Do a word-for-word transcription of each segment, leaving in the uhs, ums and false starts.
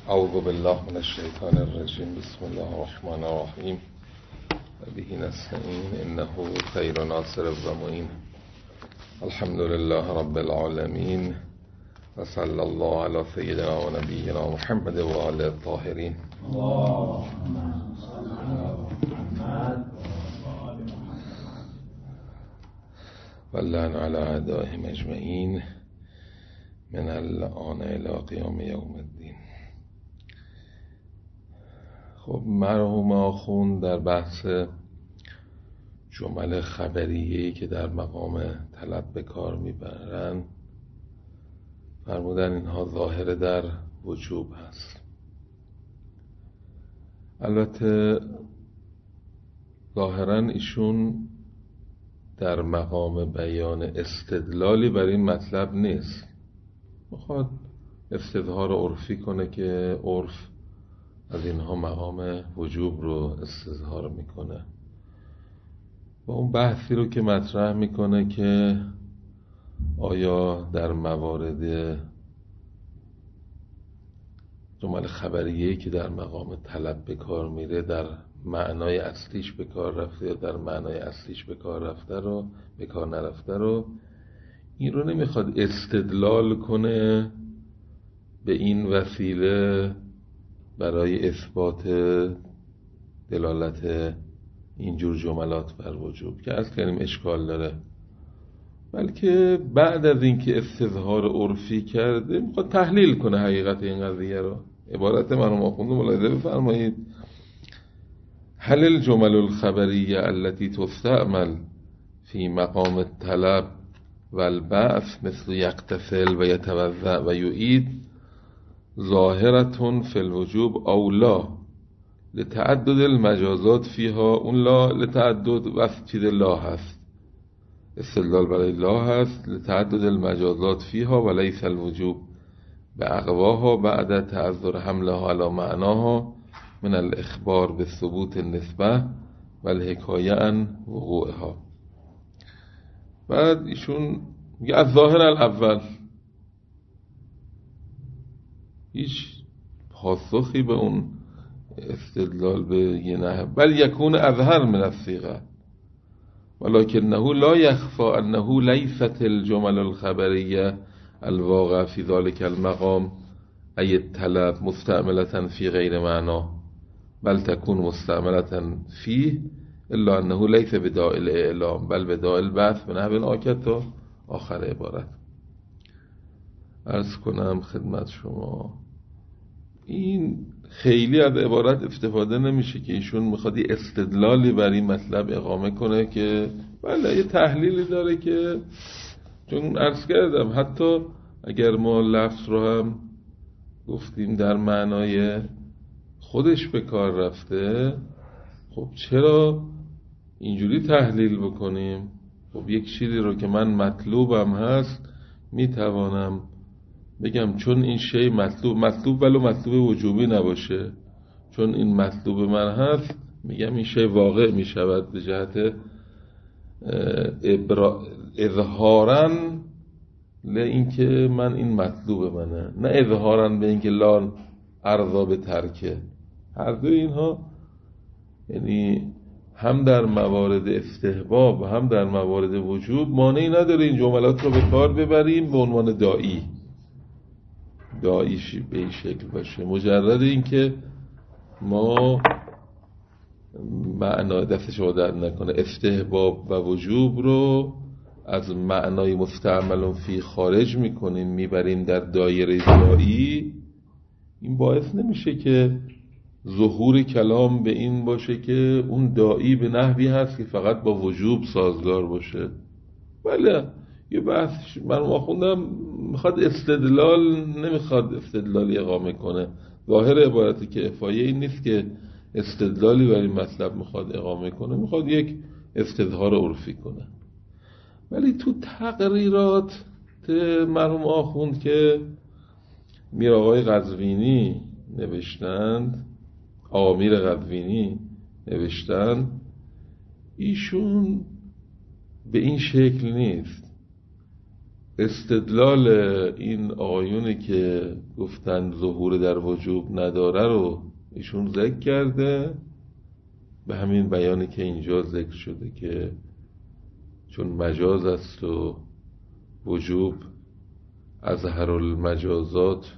اعوذ بالله من الشیطان الرجیم. بسم الله الرحمن الرحیم و به نستعین انه خیر ناصر و معین. الحمد لله رب العالمین و صلی الله علی سیدنا و نبینا محمد و آله الطاهرین. و اللعن علی اعدائهم اجمعین من الآن الی قیام یوم الدین. خب مرحوم آخوند در بحث جمل خبریه‌ای که در مقام طلب به کار میبرن فرمودن اینها ظاهر در وجوب هست. البته ظاهرا ایشون در مقام بیان استدلالی بر این مطلب نیست، میخواد استظهار عرفی کنه که عرف از اینها مقام وجوب رو استظهار میکنه و اون بحثی رو که مطرح میکنه که آیا در موارد جمل خبریه‌ای که در مقام طلب به کار میره در معنای اصلیش به کار رفته یا در معنای اصلیش به کار رفته رو به کار نرفته رو این رو نمیخواد استدلال کنه به این وسیله برای اثبات دلالت اینجور جملات بر وجوب که از کردیم اشکال داره، بلکه بعد از اینکه استظهار عرفی کرده میخواد تحلیل کنه حقیقت این قضیه رو. عبارت مرحوم آخوند ملاحظه بفرمایید: هل الجمل الخبریه التي تستعمل في مقام الطلب والبعث مثل یغتسل و یتوضأ و یعید ظاهرة فی الوجوب او لا لتعدد المجازات فیها؟ اون لا لتعدد وقت چیز لا هست، استدلال برای لا هست، لتعدد المجازات فیها و لیس الوجوب به اقواها بعد تعذر حملها علی معناها من الاخبار به ثبوت النسبه و الحکایه عن وقوعها. بعد ایشون میگه از ظاهر الاول هیچ پاسخی به اون استدلال به یه نه بل یکون اظهر من الصیغه ولکنه لا یخفى انه لیست الجمل الخبریه الواقع فی ذلك المقام ای الطلب مستعملة فی غیر معنا بل تكون مستعملة فیه الا انه لیس بداء الاعلام بل بداء البعث به نحو آکد تا آخر عبارت. عرض کنم خدمت شما این خیلی از عبارت استفاده نمیشه که ایشون میخواد یه استدلالی بر این مطلب اقامه کنه که بله یه تحلیلی داره، که چون عرض کردم حتی اگر ما لفظ رو هم گفتیم در معنای خودش به کار رفته، خب چرا اینجوری تحلیل بکنیم؟ خب یک چیزی رو که من مطلوبم هست میتوانم بگم چون این شی مطلوب مطلوب ولو مطلوب وجوبی نباشه، چون این مطلوب من هست میگم این شی واقع میشود به جهت اظهارا ل اینکه من این مطلوب منه، نه اظهارا به اینکه لا ارضا به ترکه. هر دو اینها یعنی هم در موارد استحباب و هم در موارد وجوب مانعی نداره این جملات رو به کار ببریم به عنوان داعی داعیشی به این شکل باشه، مجرد این که ما معنای دستش عادت نکنه استحباب و وجوب رو از معنای مستعمل فی خارج میکنیم میبریم در دایره داعی، این باعث نمیشه که ظهور کلام به این باشه که اون داعی به نحوی هست که فقط با وجوب سازگار باشه. بله یه بحث من ما خوندم میخواد استدلال نمیخواد استدلالی اقامه کنه، ظاهر عبارتی که افایه این نیست که استدلالی برای مطلب میخواد اقامه کنه، میخواد یک استظهار عرفی کنه. ولی تو تقریرات مرحوم آخوند که میر آقای قزوینی نوشتند، آمیر قزوینی نوشتند، ایشون به این شکل نیست. استدلال این آیونی که گفتن ظهور در وجوب نداره رو ایشون ذکر کرده به همین بیانی که اینجا ذکر شده که چون مجاز است و وجوب اظهر المجازات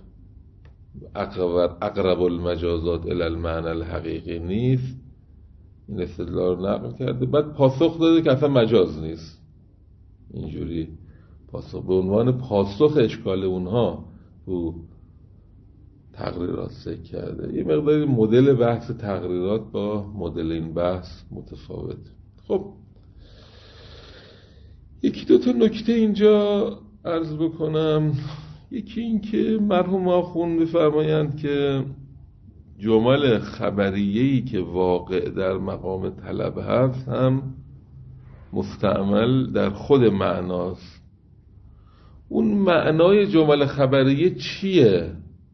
اقرب المجازات الی المعنى الحقیقی نیست، این استدلال رو نقل کرده. بعد پاسخ داده که اصلا مجاز نیست، اینجوری پاسخ به عنوان پاسخ اشکال اونها تو تقریرات ذکر کرده. یه مقداری مدل بحث تقریرات با مدل این بحث متفاوت. خب یکی دو تا نکته اینجا عرض بکنم. یکی این که مرحوم آخوند بفرمایند که جمل خبریه‌ای که واقع در مقام طلب هست هم مستعمل در خود معناست. اون معنای جمل خبریه چیه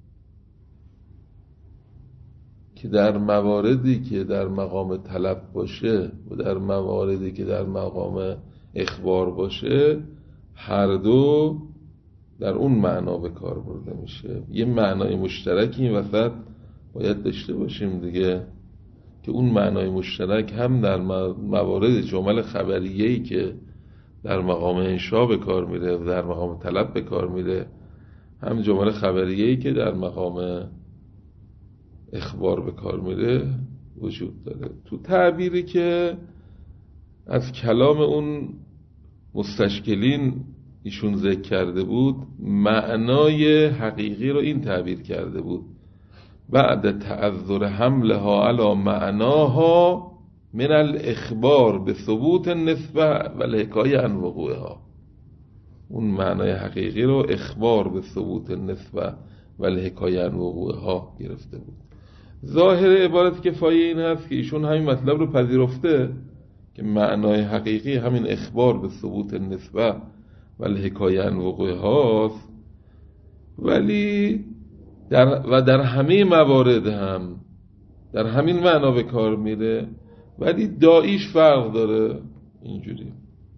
که در مواردی که در مقام طلب باشه و در مواردی که در مقام اخبار باشه هر دو در اون معنا به کار برده میشه. یه معنای مشترکی این وسط باید داشته باشیم دیگه، که اون معنای مشترک هم در موارد جمل خبریه‌ای که در مقام انشاء به کار میره و در مقام طلب به کار میره، هم جمل خبریه‌ای که در مقام اخبار به کار میره وجود داره. تو تعبیری که از کلام اون مستشکلین ایشون ذکر کرده بود، معنای حقیقی رو این تعبیر کرده بود: بعد تعذر حملها علی معناها من الاخبار به ثبوت النسبه و الحکایه عن وقوعها. اون معنای حقیقی رو اخبار به ثبوت النسبه و الحکایه عن وقوعها گرفته بود. ظاهر عبارت کفایه این هست که ایشون همین مطلب رو پذیرفته که معنای حقیقی همین اخبار به ثبوت النسبه و الحکایه عن وقوعهاست، ولی در و در همه موارد هم در همین معنا به کار میره، ولی داییش فرق داره اینجوری.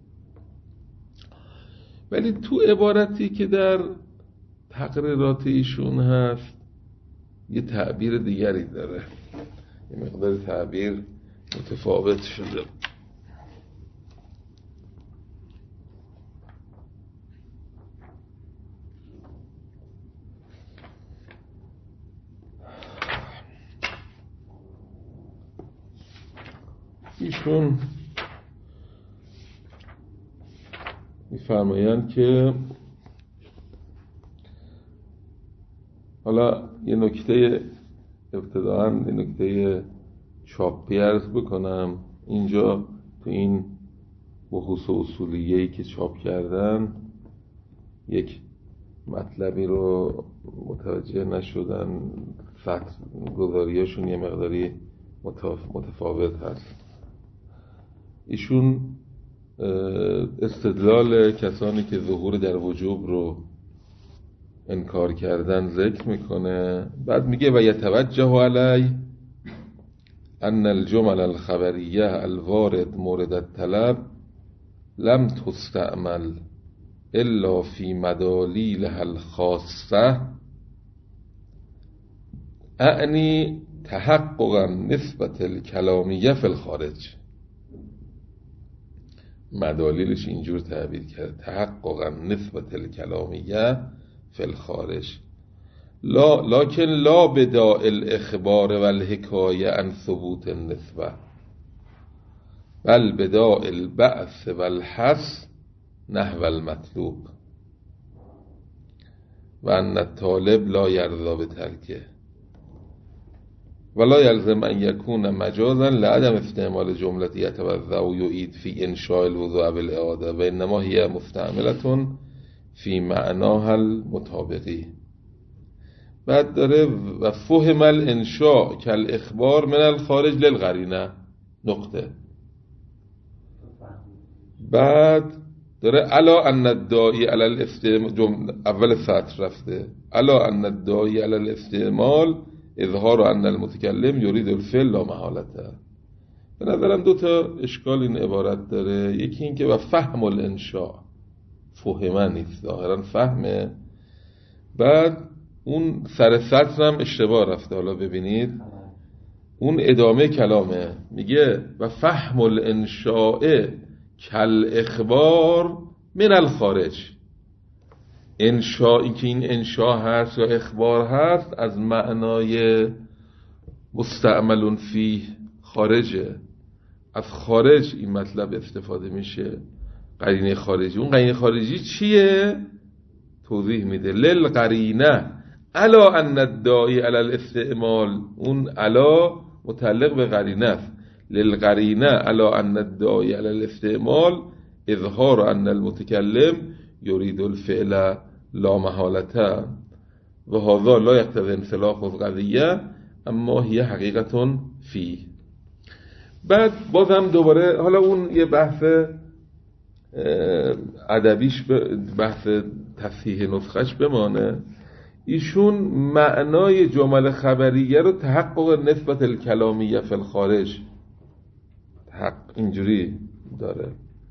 ولی تو عبارتی که در تقریرات ایشون هست یه تعبیر دیگری داره، یه مقدار تعبیر متفاوت شده. ایشون میفرمایند که حالا یه نکته ابتداً یه نکته چاپی عرض بکنم. اینجا تو این بحوث اصولیه‌ای که چاپ کردن یک مطلبی رو متوجه نشدن، سطح گذاریاشون یه مقداری متفاوت هست. ایشون استدلال کسانی که ظهور در وجوب رو انکار کردن ذکر میکنه، بعد میگه و یتوجه علی ان الجمل الخبریه الوارد مورد الطلب لم تستعمل الا فی مدالیلها الخاصه اعنی تحققا نسبت الکلامیه فی الخارج. مدالیلش اینجور تعبیر کرد: تحققا نسبت الکلامیه فی الخارج لا لکن لا بداء الاخبار و الحکایه عن ثبوت النسبه بل بداء البعث و الحث نحو المطلوب و ان الطالب لا یرضی بترکه ولا يلزم ان يكون مجازا لعدم استعمال جملة يتوضأ و يعيد في انشاء الوضوء بالاعاده و انما هي مستعملة في معناها المطابقی. بعد داره و فهم الانشاء كالاخبار من الخارج للقرینه نقطه. بعد داره الا ان الداعی علی الاستعمال، اول سطر رفته، الا ان الداعی علی الاستعمال اظهار ان المتکلم یرید الفعل لا محالته. به نظرم دو تا اشکال این عبارت داره. یکی این که و فهم الانشاء، فهمه نیست، ظاهرا فهمه. بعد اون سر سطر هم اشتباه رفته. حالا ببینید اون ادامه کلامه، میگه و فهم الانشاء کل اخبار من الخارج. انشاء، این که این انشاء هست یا اخبار هست، از معنای مستعمل فیه خارجه، از خارج این مطلب استفاده میشه، قرینه خارجی. اون قرینه خارجی چیه؟ توضیح میده. للقرینه الا ان الداعی علی الاستعمال، اون الا متعلق به قرینه است. للقرینه الا ان الداعی علی الاستعمال اظهار ان المتکلم یرید الفعل لا محالته و هذا لا یقتضی انسلاخ القضیه اما هی حقیقت فیه. بعد بازم دوباره حالا اون یه بحث ادبیش، بحث تصحیح نسخش بمانه. ایشون معنای جمل خبریه رو تحقق نسبت الکلامیه فی الخارج حق اینجوری داره.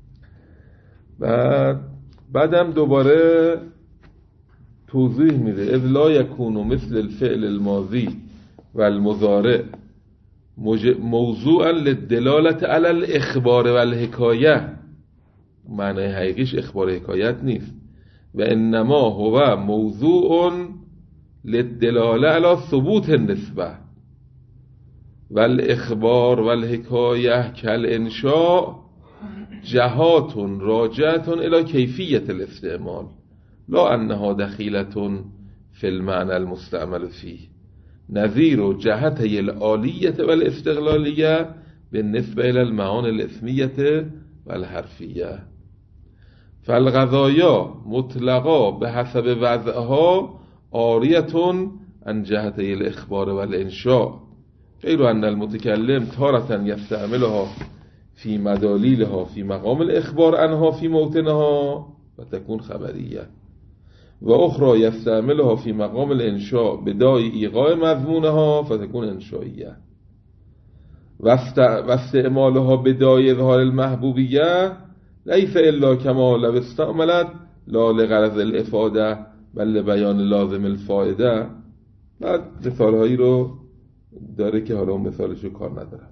بعد بعدم دوباره توضیح میده اذ لا یکون مثل الفعل الماضی و المضارع موضوعا للدلالت علی الاخبار و الحکایه. معنای حقیقیش اخبار حکایت نیست. و انما هو موضوع للدلاله علی ثبوت النسبه و الاخبار و الحکایه کالانشاء جهات راجعه الی کیفیت الاستعمال لا انها دخیلة فی المعنى المستعمل فیه نظیر جهته العالیه و الاستقلالیه بالنسبه الى المعانی الاسمیه و الحرفیه. فالقضایا مطلقا به حسب وضعها عاریة عن جهته الاخبار و الانشاء غیر ان المتکلم تارة یستعملها فی مدالیلها فی مقام الاخبار عنها فی موطنها و تکون خبریه و اخرى یستعملها فی مقام الانشاء بدای ایقاع مضمونها فتکون انشائیه و استعمالها بدای اظهار المحبوبیه لیس الا کما لو استعملت لا لغرض الافاده بل لبیان لازم الفائده. بعد مثال هایی رو داره که حالا اون مثالش رو کار نداره.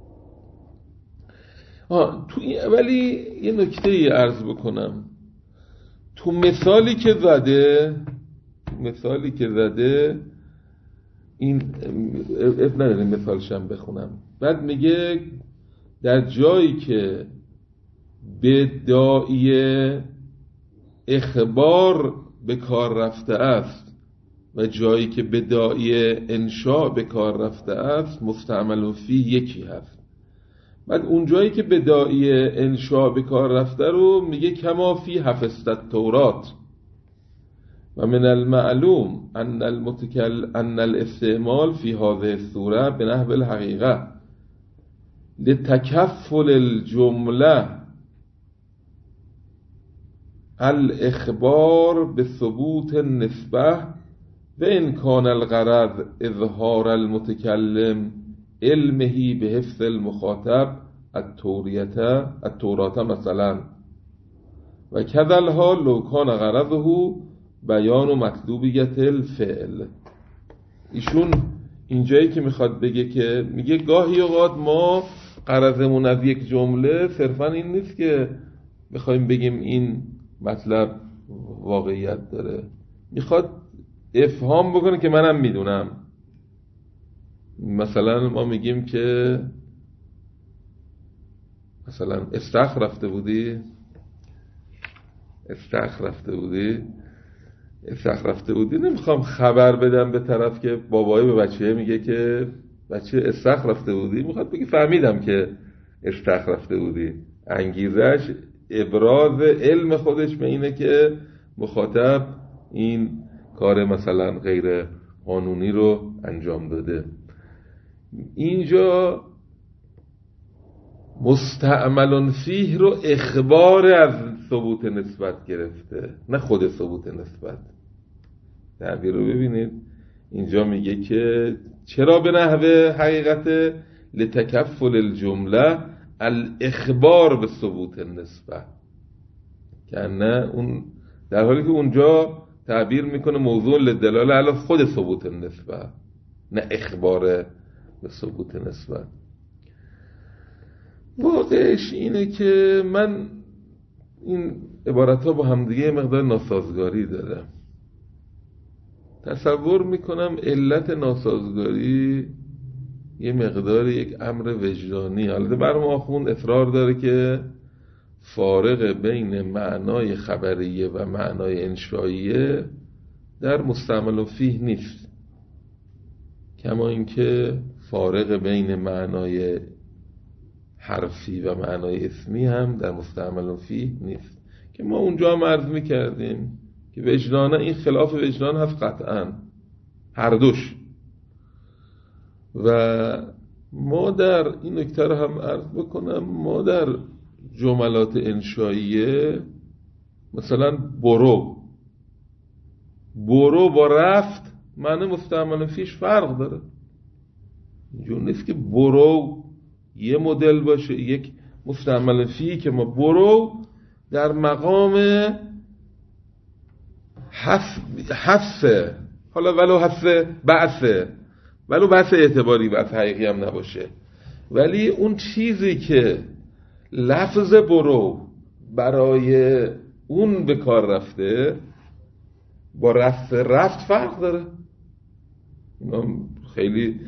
آه تو ولی یه نکته ای عرض بکنم. تو مثالی که زده مثالی که زده این اب نداریم مثالشم بخونم. بعد میگه در جایی که به داعی اخبار به کار رفته است و جایی که به داعی انشاء به کار رفته است مستعمل فیه یکی هست. بعد اون جایی که به داعی انشاء به کار رفته رو میگه کما فی حفظت تورات و من المعلوم ان المتکل ان الاستعمال فی هذه الصوره به نحو الحقیقه لتکفل الجمله الاخبار به ثبوت النسبه و ان کان الغرض اظهار المتکلم علمه به حفظ المخاطب التوریته التورات مثلا و کذا الحال لو کان غرضه بیان و مطلوبیت الفعل. ایشون اینجایی که میخواد بگه که میگه گاهی اوقات ما غرضمون از یک جمله صرفا این نیست که بخوایم بگیم این مطلب واقعیت داره، میخواد افهام بکنه که منم میدونم. مثلا ما میگیم که مثلا استخر رفته بودی استخر رفته بودی استخر رفته بودی نمیخوام خبر بدم به طرف که بابایی به بچه میگه که بچه استخر رفته بودی، میخواد بگی فهمیدم که استخر رفته بودی. انگیزش ابراز علم خودش به اینه که مخاطب این کار مثلا غیر قانونی رو انجام داده. اینجا مستعمل فیه رو اخبار از ثبوت نسبت گرفته، نه خود ثبوت نسبت. تعبیر رو ببینید، اینجا میگه که چرا به نحو حقیقت لتکفل الجمله الاخبار به ثبوت نسبت. که نه اون در حالی که اونجا تعبیر میکنه موضوع لدلاله علی خود ثبوت نسبت، نه اخبار به ثبوت نسبت. واقعش اینه که من این عبارت ها با همدیگه مقدار ناسازگاری داره. تصور میکنم علت ناسازگاری یه مقدار یک امر وجدانی. البته برام آخوند اصرار داره که فارق بین معنای خبریه و معنای انشائیه در مستعمل فیه نیست، کما اینکه فارق بین معنای حرفی و معنای اسمی هم در مستعمل فیه نیست، که ما اونجا هم عرض میکردیم که وجدانه این خلاف وجدان هست قطعا هر دوش. و ما در این نکته رو هم عرض بکنم، ما در جملات انشائیه مثلا برو برو با رفت معنی مستعمل فیش فرق داره. اینجور نیست که برو یه مدل باشه یک مستعمل فی که ما برو در مقام حفظه، حالا ولو حفظه بعثه، ولو بعث اعتباری بعث حقیقی هم نباشه، ولی اون چیزی که لفظ برو برای اون به کار رفته با رفت رفت فرق داره. خیلی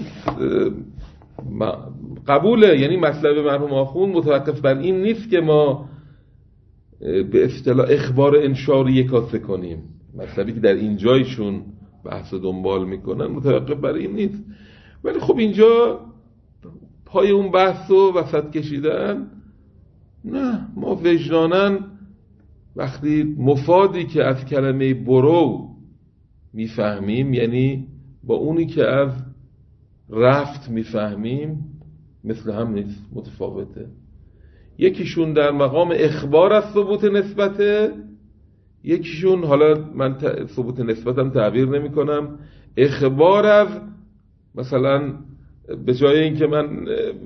من قبوله، یعنی مطلب مرحوم آخوند متوقف بر این نیست که ما به اصطلاح اخبار انشاری کاسه کنیم، مطلبی که در این جایشون بحث دنبال میکنن متوقف بر این نیست. ولی خب اینجا پای اون بحث رو وسط کشیدن. نه، ما وجدانن وقتی مفادی که از کلمه برو میفهمیم، یعنی با اونی که از رفت میفهمیم مثل هم نیست، متفاوته. یکیشون در مقام اخبار از ثبوت نسبته، یکیشون حالا من ثبوت نسبتم تعبیر نمی کنم، اخبار از مثلا به جای اینکه من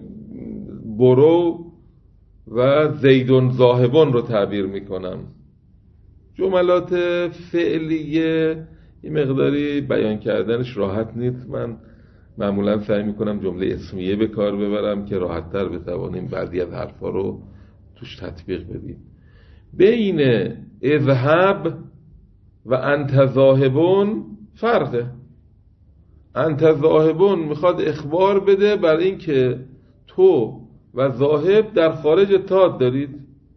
برو و زیدون ذاهبون رو تعبیر می کنم. جملات فعلیه این مقداری بیان کردنش راحت نیست، من معمولا سعی می کنم جمله اسمیه به کار ببرم که راحت تر بتوانیم بعضی از حرفا رو توش تطبیق بدیم. بین اذهب و انت ذاهبون فرقه. انت ذاهبون میخواد اخبار بده بر این که تو و ذاهب در خارج اتحاد دارید،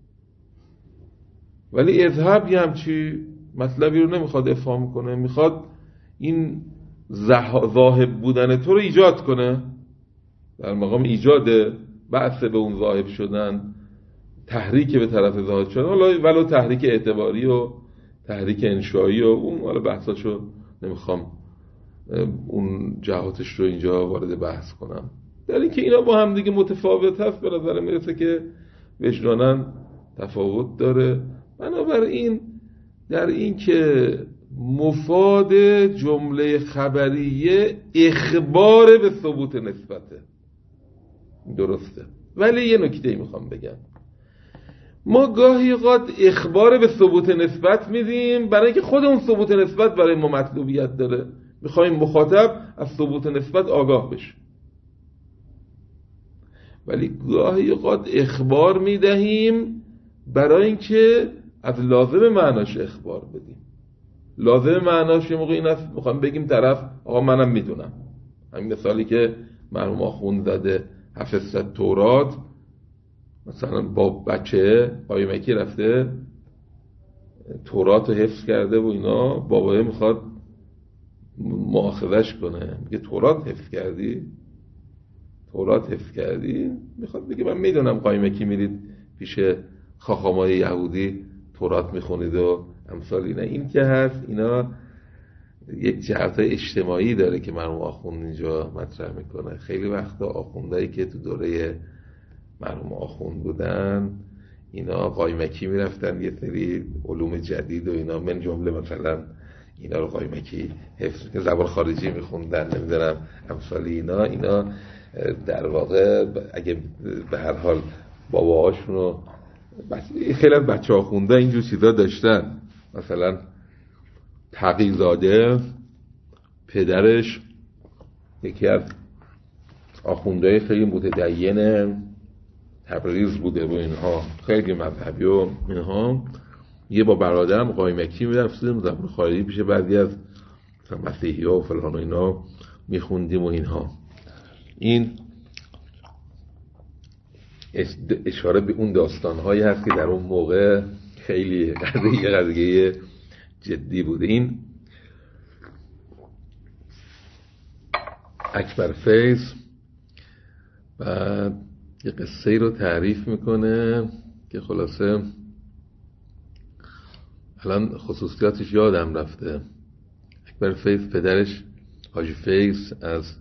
ولی اذهب یه همچی مطلبی رو نمیخواد افهام کنه، میخواد این ذاهب بودن تو رو ایجاد کنه، در مقام ایجاد بعث به اون ذاهب شدن، تحریک به طرف ذاهب شدن، حالا ولو تحریک اعتباری و تحریک انشایی و اون حالا بحثاشو نمیخوام اون جهاتش رو اینجا وارد بحث کنم. در این که اینا با هم دیگه متفاوت هست، به نظر میرسه که وجدانن تفاوت داره. بنابراین در این که مفاد جمله خبریه اخبار به ثبوت نسبته، درسته. ولی یه نکته میخوام بگم، ما گاهی اوقات اخبار به ثبوت نسبت میدیم برای اینکه خود اون ثبوت نسبت برای ما مطلوبیت داره، میخوایم مخاطب از ثبوت نسبت آگاه بشه. ولی گاهی اوقات اخبار میدهیم برای اینکه از لازم معناش اخبار بدیم. لازم معناش یه موقع این است میخوایم بگیم طرف آقا منم میدونم. همین مثالی که مرحوم آخوند زده، حفظت تورات، مثلا با بچه قایمکی رفته تورات رو حفظ کرده و اینا، بابایه میخواد مؤاخذش کنه، میگه تورات حفظ کردی؟ تورات حفظ کردی؟ میخواد بگه من میدونم قایمکی میرید پیش خاخامای یهودی تورات میخونید و امثال اینا. این که هست اینا یک جهت‌های اجتماعی داره که مرحوم آخوند اینجا مطرح میکنه. خیلی وقتا آخوندایی که تو دوره مرحوم آخوند بودن اینا قایمکی میرفتن یه سری علوم جدید و اینا، من جمله مثلا اینا رو قایمکی حفظ که زبان خارجی میخوندن، نمیدونم امثال اینا. اینا در واقع اگه به هر حال باباهاشون رو خیلی از بچه ها خونده اینجور چیزا داشتن. مثلا تقی‌زاده پدرش یکی از آخوندهای خیلی متدین تبریز بوده و اینها، خیلی مذهبی و اینها. یه با برادرم قایمکی میرفتیم زبان خارجی پیش بعضی از مسیحی ها و فلان و اینا میخوندیم و اینها. این اشاره به اون داستانهایی هست که در اون موقع خیلی قضیه قضیه جدی بوده. این اکبر فیض بعد یه قصه رو تعریف میکنه که خلاصه الان خصوصیاتش یادم رفته. اکبر فیض پدرش حاجی فیض از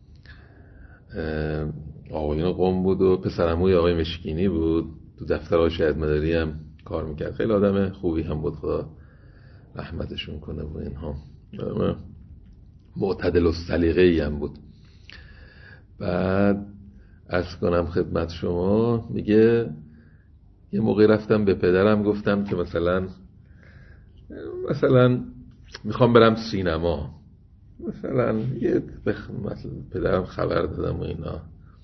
آقایون قم بود و پسرعموی آقای مشکینی بود، تو دفتر آقای شهید مداری هم کار میکرد. خیلی آدم خوبی هم بود، خدا رحمتشون کنه و اینها. معتدل و سلیقه‌ای هم بود. بعد عرض کنم خدمت شما، میگه یه موقعی رفتم به پدرم گفتم که مثلا مثلا میخوام برم سینما، مثلا یه بخ... مثلا پدرم خبر دادم و اینا،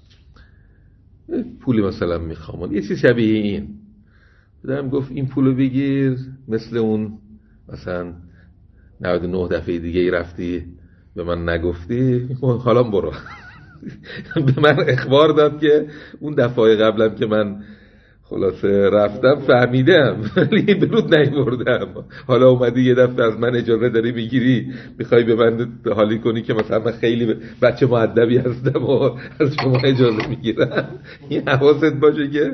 پولی مثلا میخوام، یه چیز شبیه این. پدرم گفت این پولو بگیر، مثل اون مثلا نود و نه دفعه دیگه ای رفتی به من نگفتی، حالا برو. به من اخبار داد که اون دفعه قبلم که من خلاصه رفتم فهمیدم ولی برود نیوردم، حالا اومدی یه دفعه از من اجازه داری میگیری، میخوای به من حالی کنی که مثلا من خیلی بچه مؤدبی هستم و از شما اجازه میگیرم. این حواست باشه که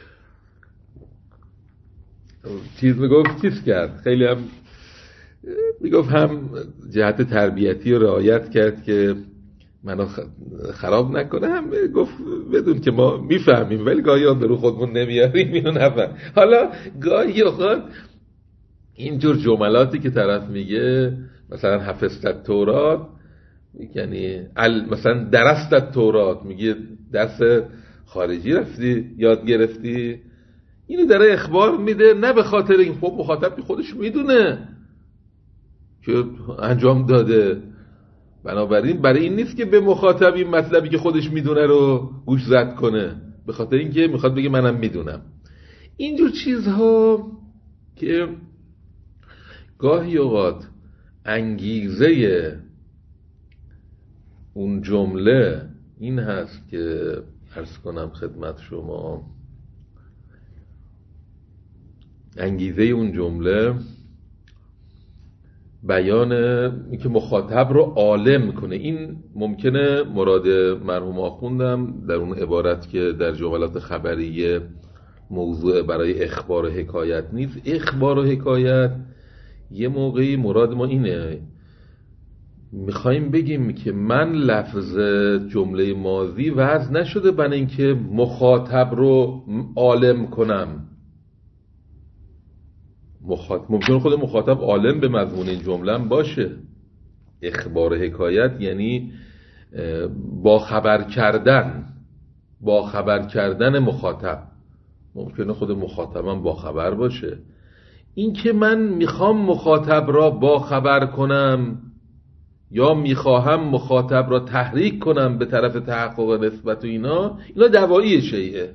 چیز میگفت چیز کرد، خیلی هم میگفت هم جهت تربیتی رو رعایت کرد که منو خراب نکنه، هم گفت بدون که ما میفهمیم ولی گاهی آن درو خودمون نمیاریم اینو نفهم. حالا گاهی آخر اینجور جملاتی که طرف میگه مثلا حفظت تورات، یعنی مثلا درست تورات، میگه درس خارجی رفتی یاد گرفتی، اینو داره اخبار میده، نه به خاطر این خب مخاطب خودش میدونه که انجام داده، بنابراین برای این نیست که به مخاطب این مطلبی که خودش میدونه رو گوش زد کنه، به خاطر اینکه میخواد بگه منم میدونم. اینجور چیزها که گاهی اوقات انگیزه اون جمله این هست که عرض کنم خدمت شما، انگیزه اون جمله بیان اینکه مخاطب رو عالم کنه. این ممکنه مراد مرحوم آخوندم در اون عبارت که در جملات خبریه موضوع برای اخبار و حکایت نیست. اخبار و حکایت یه موقعی مراد ما اینه، میخوایم بگیم که من لفظ جمله ماضی وضع نشده برای اینکه مخاطب رو عالم کنم. مخاطب ممکن خود مخاطب عالم به مضمون این جمله باشه. اخبار حکایت یعنی با خبر کردن، با خبر کردن مخاطب. ممکنه خود مخاطبم با خبر باشه. این که من میخوام مخاطب را با خبر کنم یا میخواهم مخاطب را تحریک کنم به طرف تحقق نسبت و اینا، اینا دوایی شیئه.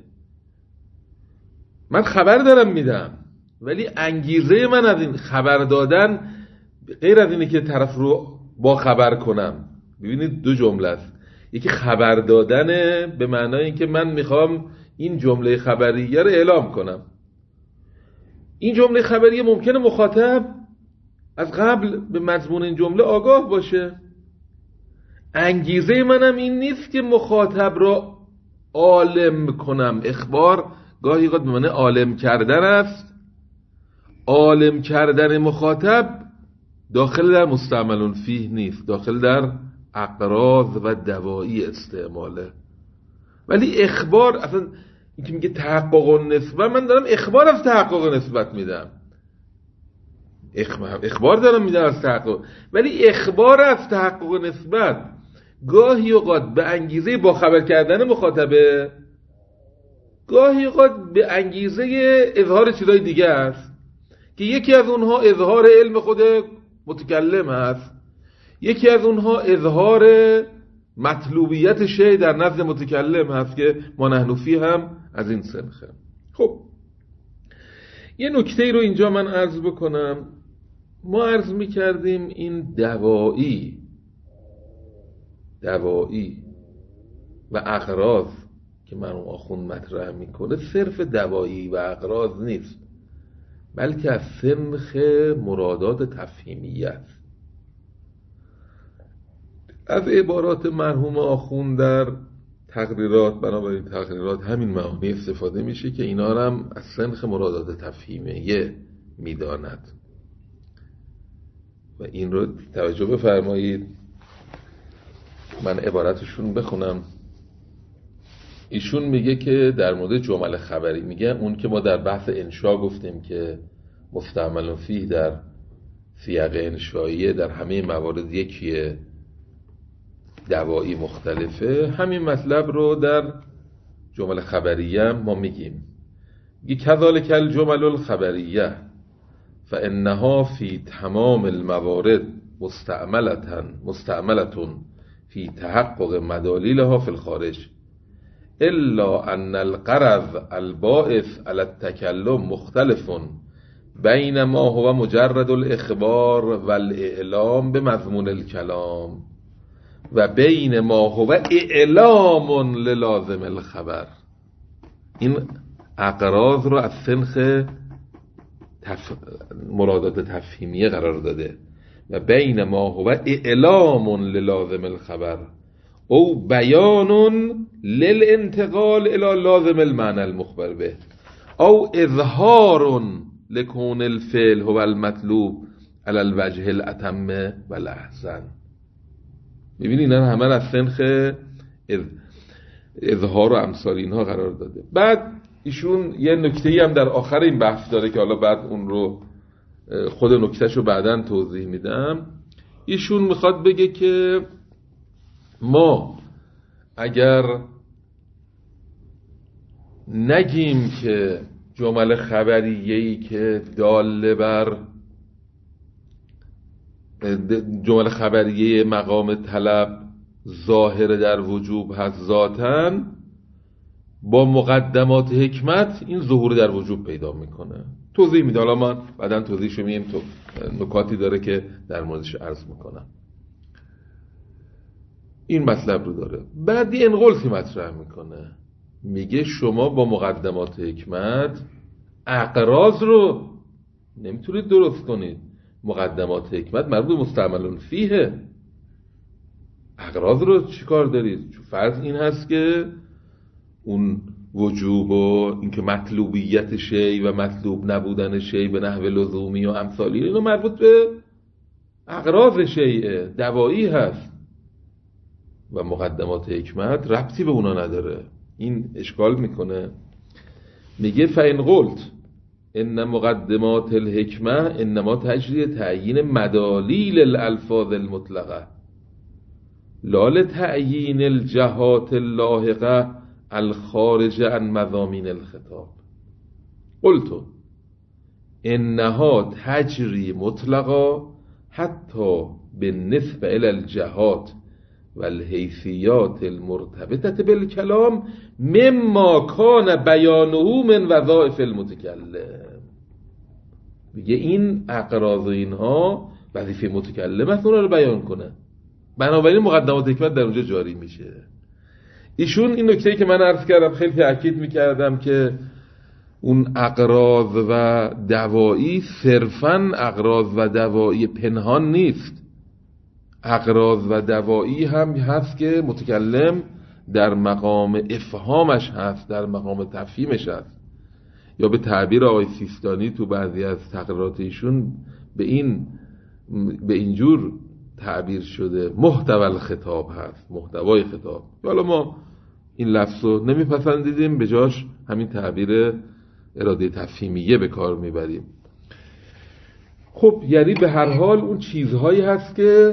من خبر دارم میدم ولی انگیزه من از این خبر دادن غیر از اینه که طرف رو با خبر کنم. ببینید دو جمله است، یکی خبر دادنه به معنای اینکه من میخوام این جمله خبریه رو اعلام کنم. این جمله خبریه ممکنه مخاطب از قبل به مضمون این جمله آگاه باشه. انگیزه منم این نیست که مخاطب را عالم کنم. اخبار گاهی قد به معنی عالم کردن است. عالم کردن مخاطب داخل در مستعمل فیه نیست، داخل در اقراض و دوایی استعماله. ولی اخبار اصلا این که میگه تحقق نسبت، من دارم اخبار از تحقق نسبت میدم، اخبار دارم میدم از تحقق، ولی اخبار از تحقق نسبت گاهی اوقات به انگیزه با خبر کردن مخاطبه، گاهی اوقات به انگیزه اظهار چیزای دیگه است که یکی از اونها اظهار علم خود متکلم هست، یکی از اونها اظهار مطلوبیت شیء در نزد متکلم هست که ما نحن فیه هم از این سنخه. خب یه نکته رو اینجا من عرض بکنم. ما عرض میکردیم این دوایی دوایی و اغراض که مرحوم آخوند مطرح میکنه صرف دوایی و اغراض نیست، بلکه از سنخ مرادات تفهیمیه است. از عبارات مرحوم آخوند در تقریرات، بنابراین تقریرات همین معانی استفاده میشه که اینا هم از سنخ مرادات تفهیمیه میداند و این رو توجه بفرمایید. من عبارتشون بخونم. ایشون میگه که در مورد جمل خبری میگه اون که ما در بحث انشا گفتیم که مستعمل فیه در سیاق انشاییه، در همه موارد یکیه، دوایی مختلفه. همین مطلب رو در جمل خبریه ما میگیم. میگه کذالک الجمل الخبریه فانها فی تمام الموارد مستعملة مستعملة فی تحقق مدالیلها فی الخارج الا ان الغرض الباعث على التکلم مختلف بین ما هو مجرد الاخبار والاعلام بمضمون الکلام و بین ما هو اعلام للازم الخبر. این اغراض رو از سنخ تف... مرادات تفهیمیه قرار داده و بین ما هو اعلام للازم الخبر او بیان للانتقال الى لازم المعنى المخبر به او اظهار لکون الفعل هو المطلوب على الوجه الاتم والاحسن. میبینید اینا همه از سنخ اظهار و امثال اینها قرار داده. بعد ایشون یه نکته‌ای هم در آخر این بحث داره که حالا بعد اون رو خود نکتهشو بعداً توضیح میدم. ایشون میخواد بگه که ما اگر نگیم که جمل خبریه‌ای که داله بر جمل خبریه مقام طلب ظاهر در وجوب هست ذاتاً، با مقدمات حکمت این ظهور در وجوب پیدا میکنه. توضیح میده، حالا من بعداً توضیحشو میگم، تو نکاتی داره که در موردش عرض میکنم. این مطلب رو داره. بعدی انقلسی مطرح میکنه، میگه شما با مقدمات حکمت اقراض رو نمیتونید درست کنید. مقدمات حکمت مربوط مستعمل فیه. اقراض رو چی کار دارید؟ چون فرض این هست که اون وجوب و اینکه مطلوبیت شی و مطلوب نبودن شی به نحو لزومی و امثالی اینو مربوط به اقراض شیء دوایی هست و مقدمات حکمت ربطی به اونا نداره. این اشکال میکنه. میگه فإن قلت ان مقدمات الحکمه انما تجری تعیین مدالیل الالفاظ المطلقه لا لتعیین الجهات اللاحقه الخارج عن مضامین الخطاب. قلت انها تجری مطلقا حتی بالنسبه الى الجهات والحیثیات المرتبطه بالکلام مما کان بیانه من وظائف المتکلم. میگه این اقراض و اینها وظیفه متکلم است اونا رو بیان کنه، بنابراین مقدمات حکمت در اونجا جاری میشه. ایشون این نکته‌ای که من عرض کردم خیلی تأکید میکردم که اون اقراض و دوایی صرفاً اقراض و دوایی پنهان نیست. اقراض و دوایی هم هست که متکلم در مقام افهامش هست، در مقام تفهیمش هست، یا به تعبیر آقای سیستانی تو بعضی از تقریرات ایشون به این به اینجور تعبیر شده محتوی الخطاب هست، محتوای خطاب. حالا ما این لفظ رو نمیپسندیدیم، به جاش همین تعبیر اراده تفهیمیه به کار میبریم. خب یعنی به هر حال اون چیزهایی هست که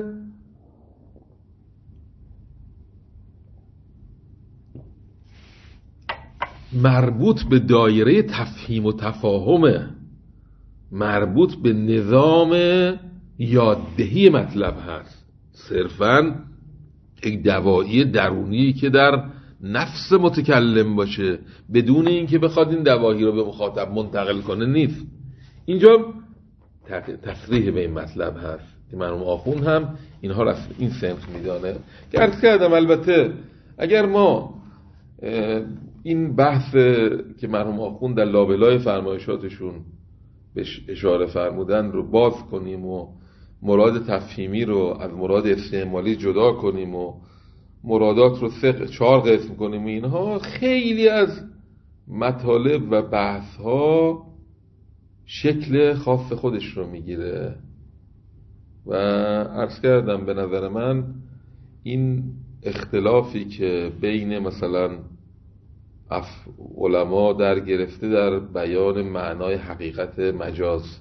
مربوط به دایره تفهیم و تفاهمه، مربوط به نظام یاددهی مطلب هست، صرفاً یک دوایی درونی که در نفس متکلم باشه بدون اینکه بخواد این دوایی رو به مخاطب منتقل کنه نیست. اینجا تصریح به این مطلب هست که مرحوم آخوند هم اینها را این سنخ میدانه که عرض کردم. البته اگر ما این بحث که مرحوم آخوند در لابلای فرمایشاتشون بهش اشاره فرمودن رو باز کنیم و مراد تفهیمی رو از مراد استعمالی جدا کنیم و مرادات رو سه چهار قسم کنیم و اینها، خیلی از مطالب و بحث ها شکل خاص خودش رو میگیره و عرض کردم به نظر من این اختلافی که بین مثلا علما در گرفته در بیان معنای حقیقت مجاز،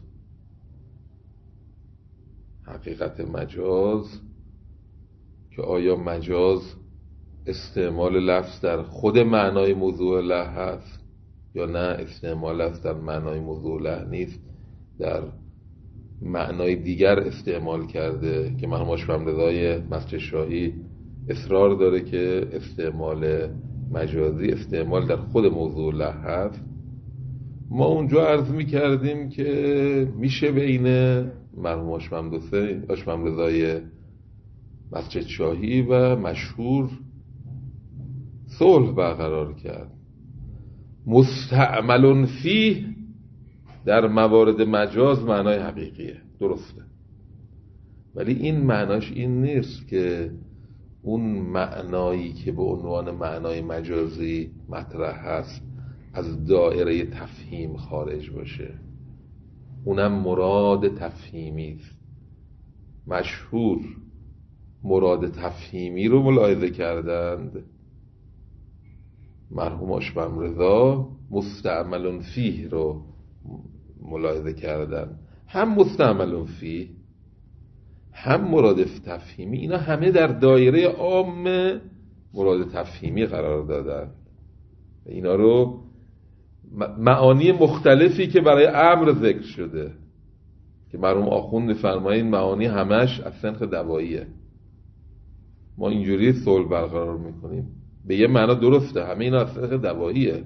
حقیقت مجاز که آیا مجاز استعمال لفظ در خود معنای موضوع له هست یا نه استعمال لفظ در معنای موضوع له نیست، در معنای دیگر استعمال کرده که مرحوم آشپمرضای مسجد شاهی اصرار داره که استعمال مجازی استعمال در خود موضوع له هست. ما اونجا عرض می کردیم که میشه بین مرحوم آشپمرضای مسجد شاهی و مشهور صلح برقرار کرد. مستعمل فیه در موارد مجاز معنای حقیقیه، درسته، ولی این معناش این نیست که اون معنایی که به عنوان معنای مجازی مطرح هست از دایره تفهیم خارج باشه، اونم مراد تفهیمی است. مشهور مراد تفهیمی رو ملاحظه کردند، مرحوم آشپمرضا مستعمل فیه رو ملاحظه کردند. هم مستعمل فیه هم مراد تفهیمی، اینا همه در دایره عام مراد تفهیمی قرار دادن. اینا رو معانی مختلفی که برای امر ذکر شده که مرحوم آخوند می‌فرمایند معانی همش از سنخ دواییه، ما اینجوری صلح برقرار میکنیم، به یه معنا درسته همه اینا از سنخ دواییه،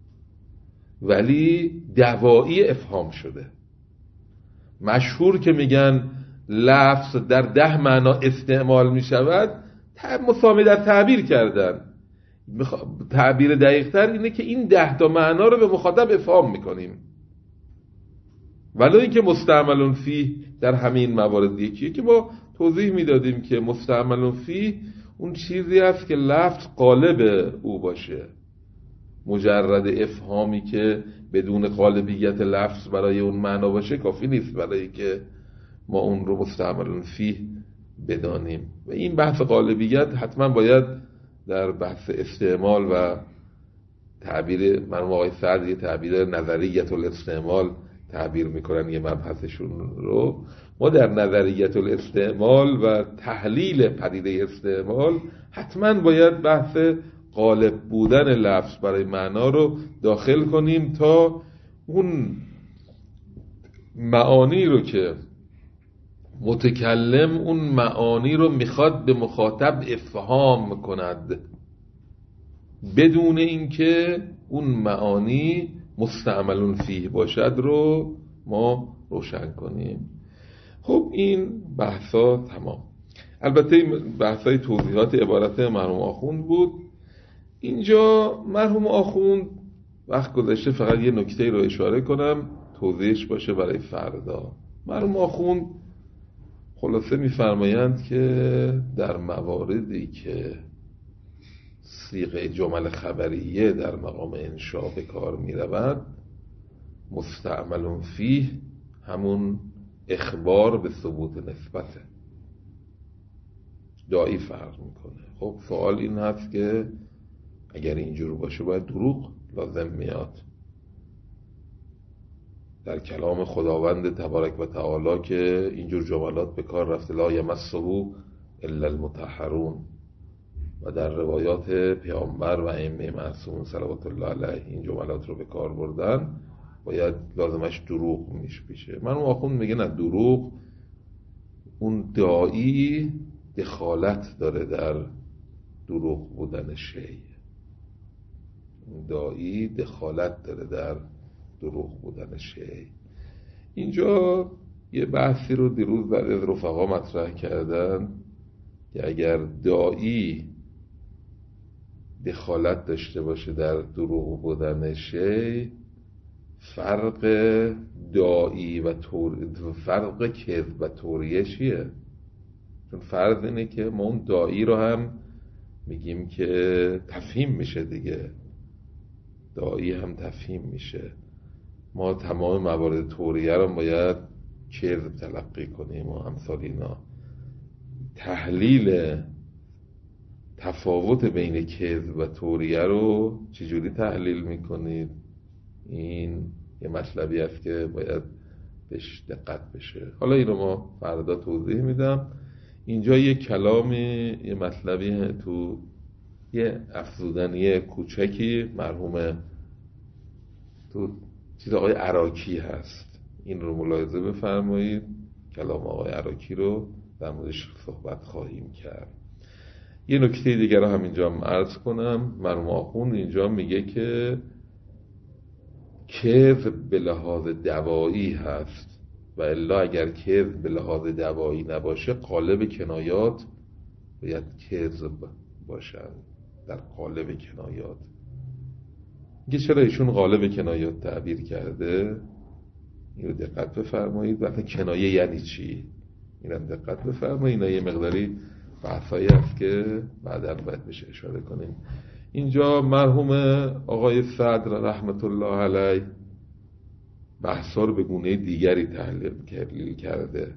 ولی دوایی افهام شده. مشهور که میگن لفظ در ده معنا استعمال میشود، مساوی در تعبیر کردن. تعبیر دقیق تر اینه که این ده تا معنا رو به مخاطب افهام میکنیم، ولی اینکه مستعمل فیه در همین موارد یکیه که ما توضیح میدادیم که مستعمل فیه اون چیزی است که لفظ قالب او باشه، مجرد افهامی که بدون قالبیت لفظ برای اون معنا باشه کافی نیست برای که ما اون رو مستعمل فیه بدانیم. و این بحث قالبیت حتما باید در بحث استعمال و تعبیر مرحوم آقای سعدی تعبیر نظریت الاستعمال تعبیر میکنن یه مبحثشون رو، ما در نظریت الاستعمال و تحلیل پدیده استعمال حتما باید بحث غالب بودن لفظ برای معنا رو داخل کنیم تا اون معانی رو که متکلم اون معانی رو میخواد به مخاطب افهام کند بدون اینکه اون معانی مستعمل فیه باشد رو ما روشن کنیم. خب این بحثا تمام. البته بحثای توضیحات عبارت مرحوم آخوند بود. اینجا مرحوم آخوند وقت گذاشته فقط یه نکته رو اشاره کنم توضیحش باشه برای فردا. مرحوم آخوند خلاصه می‌فرمایند که در مواردی که صیغه جمل خبریه در مقام انشاء به کار می‌رود، مستعمل فیه همون اخبار به ثبوت نسبته، دایی فرق میکنه. خب سوال این هست که اگر اینجور باشه باید دروغ لازم میاد. در کلام خداوند تبارک و تعالی که اینجور جملات به کار رفته لا یمسه الا المطهرون، و در روایات پیامبر و ائمه معصومون صلوات الله علیه این جملات رو به کار بردن، باید لازمش دروغ میشه. من اون آخوند میگه نه، دروغ اون داعی دخالت داره در دروغ بودن شی، داعی دخالت داره در دروغ بودن شی. اینجا یه بحثی رو دیروز بعد از رفقا مطرح کردن که اگر داعی دخالت داشته باشه در دروغ بودن شی، فرق داعی و تور... فرق کذب و توریه چیه؟ چون فرض اینه که ما اون داعی رو هم میگیم که تفهیم میشه دیگه، داعی هم تفهیم میشه. ما تمام موارد توریه رو باید کذب تلقی کنیم و امثال اینا. تحلیل تفاوت بین کذب و توریه رو چجوری تحلیل میکنید؟ این یه مطلبی است که باید بهش دقت بشه. حالا این رو ما فردا توضیح میدم. اینجا یه کلامی، یه مطلبی تو یه افزودنی کوچکی مرحوم تو چیز آقای عراکی هست، این رو ملاحظه بفرمایید. کلام آقای عراکی رو در موردش صحبت خواهیم کرد. یه نکته دیگر رو هم اینجا عرض کنم. مرحوم آخوند اینجا میگه که کذب به لحاظ دوایی هست و الا اگر کذب به لحاظ دوایی نباشه قالب کنایات باید کذب باشن، در قالب کنایات. میگه چرا ایشون قالب کنایات تعبیر کرده؟ اینو دقت بفرمایید. وقتی کنایه یعنی چی؟ اینم دقت بفرمایید. اینا یه مقداری بحثایی هست که بعدا باید بهش اشاره کنیم. اینجا مرحوم آقای صدر رحمت الله علیه بحثا رو به گونه دیگری تحلیل کرده.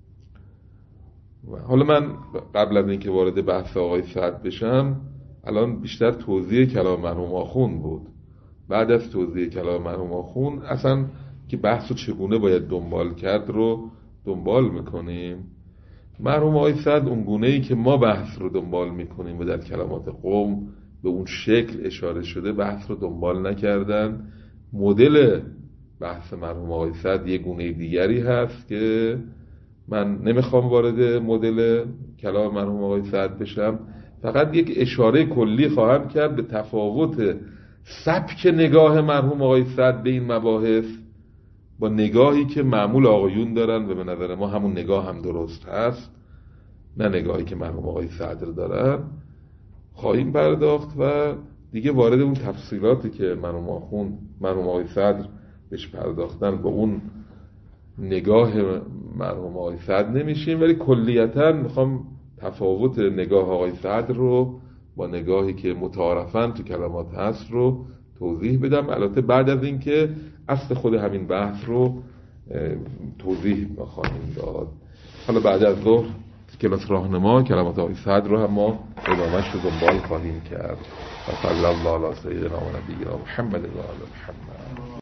حالا من قبل از اینکه وارد بحث آقای صدر بشم، الان بیشتر توضیح کلام مرحوم آخوند بود. بعد از توضیح کلام مرحوم آخوند اصلا که بحث رو چگونه باید دنبال کرد رو دنبال میکنیم. مرحوم آقای صدر اون گونه‌ای که ما بحث رو دنبال میکنیم و در کلمات قوم به اون شکل اشاره شده بحث رو دنبال نکردن. مدل بحث مرحوم آقای صدر یه گونه دیگری هست که من نمیخوام وارد مدل کلام مرحوم آقای صدر بشم، فقط یک اشاره کلی خواهم کرد به تفاوت سبک نگاه مرحوم آقای صدر به این مباحث با نگاهی که معمول آقایون دارن و به نظر ما همون نگاه هم درست هست، نه نگاهی که مرحوم آقای صدر دارن. خواهیم پرداخت و دیگه وارد اون تفصیلاتی که مرحوم آخوند مرحوم آقای صدر بهش پرداختن با اون نگاه مرحوم آقای صدر نمیشیم، ولی کلیتاً میخوام تفاوت نگاه آقای صدر رو با نگاهی که متعارفاً تو کلمات هست رو توضیح بدم. البته بعد از اینکه اصل خود همین بحث رو توضیح خواهیم داد. حالا بعد از ظهر کلاس راهنما کلمات آقای صدر رو هم ما ادامهش رو دنبال خواهیم کرد. و صلی الله علی سیدنا و نبینا محمد و آل محمد.